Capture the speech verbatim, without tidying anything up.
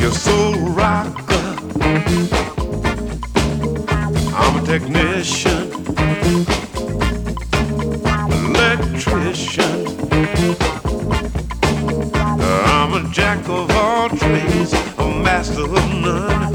your soul rocker. I'm a technician, electrician. I'm a jack of all trades, a master of none.